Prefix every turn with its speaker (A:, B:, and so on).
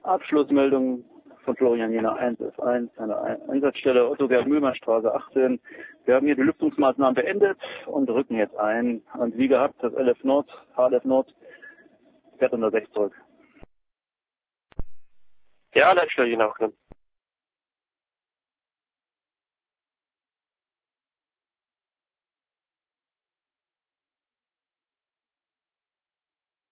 A: Abschlussmeldung von Florian Jena 1F1 an der Einsatzstelle Otto-Gerd-Mühlmann-Straße 18. Wir haben hier die Lüftungsmaßnahmen beendet und rücken jetzt ein. Und wie gehabt, das LF Nord, HLF Nord, fährt unter 6 zurück.
B: Ja, Leitstelle Jena.